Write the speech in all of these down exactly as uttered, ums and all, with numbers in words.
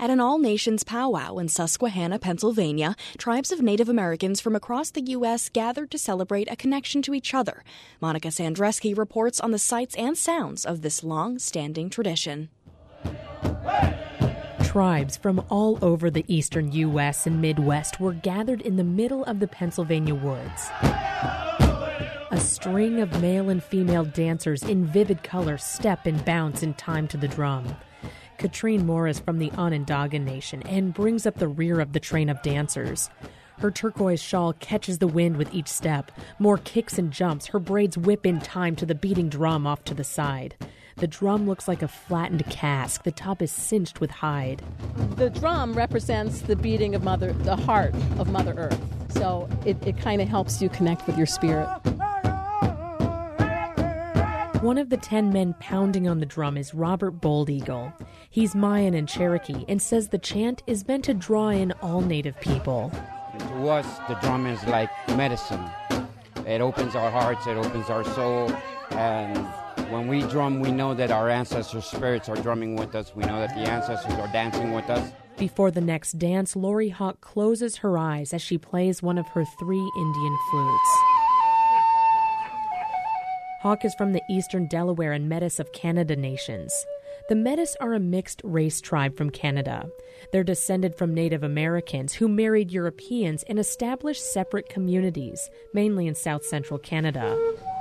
At an all-nations powwow in Susquehanna, Pennsylvania, tribes of Native Americans from across the U S gathered to celebrate a connection to each other. Monica Sandreski reports on the sights and sounds of this long-standing tradition. Tribes from all over the eastern U S and Midwest were gathered in the middle of the Pennsylvania woods. A string of male and female dancers in vivid color step and bounce in time to the drum. Katrine Morris from the Onondaga Nation and brings up the rear of the train of dancers. Her turquoise shawl catches the wind with each step. More kicks and jumps. Her braids whip in time to the beating drum off to the side. The drum looks like a flattened cask. The top is cinched with hide. The drum represents the beating of Mother, the heart of Mother Earth. So it, it kind of helps you connect with your spirit. One of the ten men pounding on the drum is Robert Bold Eagle. He's Mayan and Cherokee and says the chant is meant to draw in all Native people. To us, the drum is like medicine. It opens our hearts, it opens our soul, and when we drum, we know that our ancestors' spirits are drumming with us. We know that the ancestors are dancing with us. Before the next dance, Lori Hawk closes her eyes as she plays one of her three Indian flutes. Hawk is from the eastern Delaware and Metis of Canada nations. The Metis are a mixed-race tribe from Canada. They're descended from Native Americans who married Europeans and established separate communities, mainly in south-central Canada.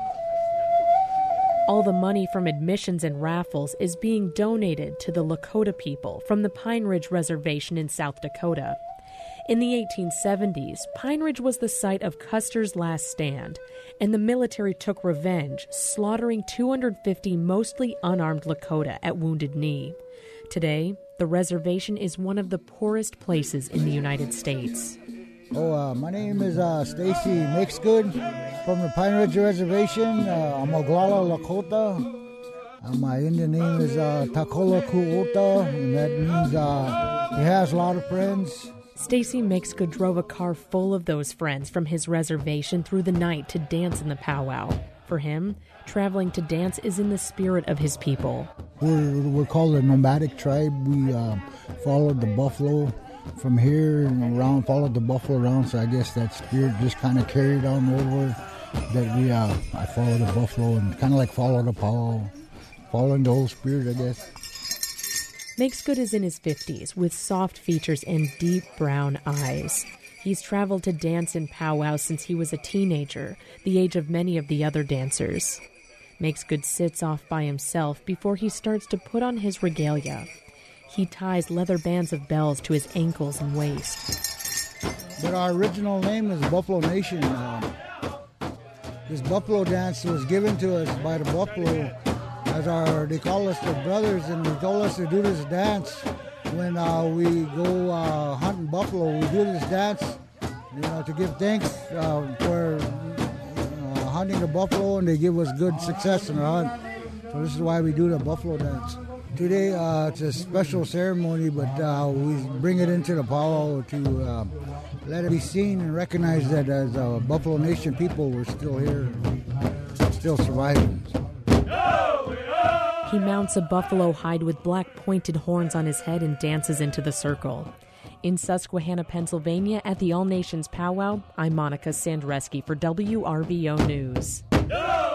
All the money from admissions and raffles is being donated to the Lakota people from the Pine Ridge Reservation in South Dakota. In the eighteen seventies, Pine Ridge was the site of Custer's last stand, and the military took revenge, slaughtering two hundred fifty mostly unarmed Lakota at Wounded Knee. Today, the reservation is one of the poorest places in the United States. Oh, uh, my name is uh, Stacy Makesgood from the Pine Ridge Reservation. Uh, I'm Oglala Lakota. Uh, my Indian name is uh, Takola Kuota, and that means uh, he has a lot of friends. Stacy Makesgood drove a car full of those friends from his reservation through the night to dance in the powwow. For him, traveling to dance is in the spirit of his people. We're, we're called a nomadic tribe. We uh, followed the buffalo from here and around, followed the buffalo around, so I guess that spirit just kind of carried on over, that we, uh, I followed the buffalo and kind of like followed the powwow, following the old spirit, I guess. Makesgood is in his fifties with soft features and deep brown eyes. He's traveled to dance in powwow since he was a teenager, the age of many of the other dancers. Makesgood sits off by himself before he starts to put on his regalia. He ties leather bands of bells to his ankles and waist. But our original name is Buffalo Nation. Uh, this buffalo dance was given to us by the buffalo, as our, they call us their brothers, and they told us to do this dance when uh, we go uh, hunting buffalo. We do this dance, you know, to give thanks uh, for uh, hunting the buffalo, and they give us good success in our hunt. So this is why we do the buffalo dance. Today, uh, it's a special ceremony, but uh, we bring it into the powwow to uh, let it be seen and recognized that as a Buffalo Nation people, we're still here, still surviving. He mounts a buffalo hide with black pointed horns on his head and dances into the circle. In Susquehanna, Pennsylvania, at the All Nations Powwow, I'm Monica Sandreski for W R V O News.